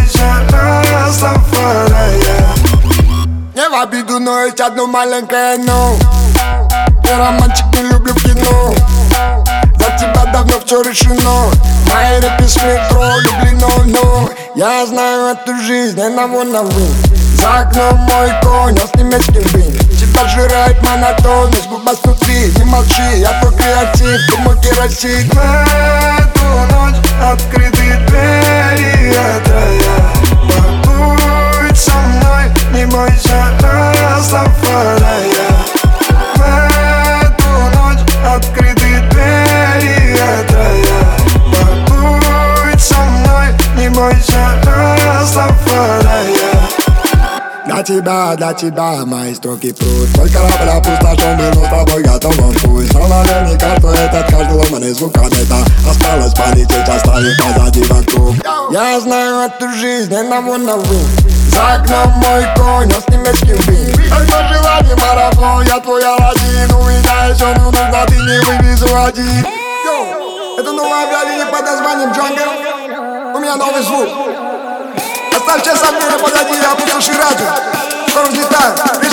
бойся, Растафария. Не в обиду, но есть одно маленькое но. Я романтик, не люблю кино. За тебя давно все решено. Мои рэпы с метро, люблено, но я знаю эту жизнь, не на волновы. За окном мой конь, а с немецким вин. Тебя жирает монотонность, губа снутри. Не молчи, я твой креатив, ты мой керосин. В эту ночь открыты двери от рая. Побудь со мной, не бойся, Растафария. В эту ночь открыты двери от рая. Побудь со мной, не бойся, Растафария. Для тебя мои строки пруд. Только корабля пустошен, мы с тобой готовы в путь. Страна наверняка, что этот каждый ломаный звук комета. Осталось полететь, оставив позади вокруг. Я знаю эту жизнь, не на волновы. За окном мой конь, а с немецким вин. Только желание марафон, я твой Аладдин. У меня еще нужно, ты не вывезу один. Это новое объявление под названием Jungle. У меня новый звук. Оставьте сомнения позади, я буду ширату. Скоро взлетаю.